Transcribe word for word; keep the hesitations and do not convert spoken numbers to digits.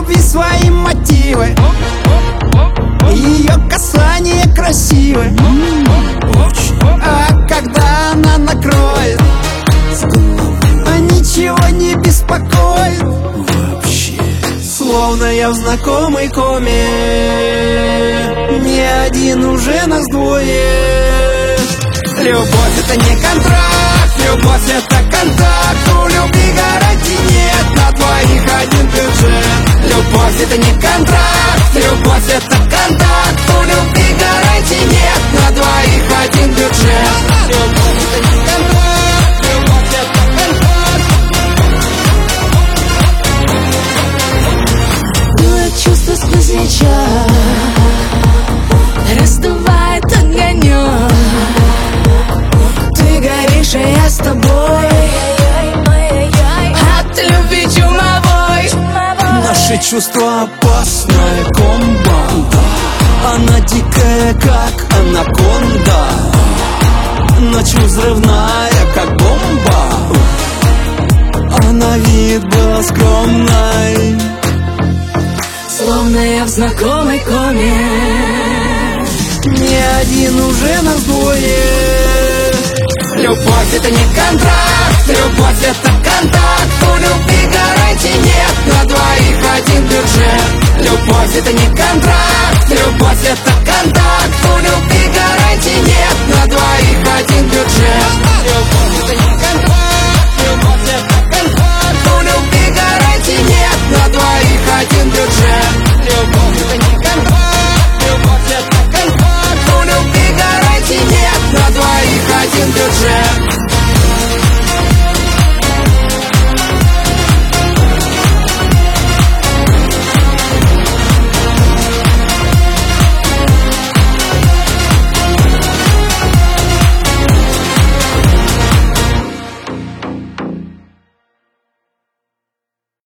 любви свои мотивы. Ее касание красивое, а когда она накроет, ничего не беспокоит вообще. Словно я в знакомой коме, не один, уже нас двое. Любовь это не контракт, любовь это контакт. У любви гарантий нет, на двоих один бюджет. Любовь это не контракт, любовь это контакт. У любви гарантий нет, на двоих один бюджет. Любовь это не контракт, любовь это контакт. Дует чувство сквозняча, раздувает огонек. Ты горишь, а я с тобой, от любви чумовой. Наши чувства опасная комбо, она дикая, как анаконда, ночью взрывная, как бомба. А на вид была скромной, словно я в знакомой коме. не один, уже нас двое. Любовь это не контракт, любовь это контакт. У любви гарантий нет, на двоих один бюджет. Любовь это не контракт, любовь это контакт. У любви гарантий нет, на двоих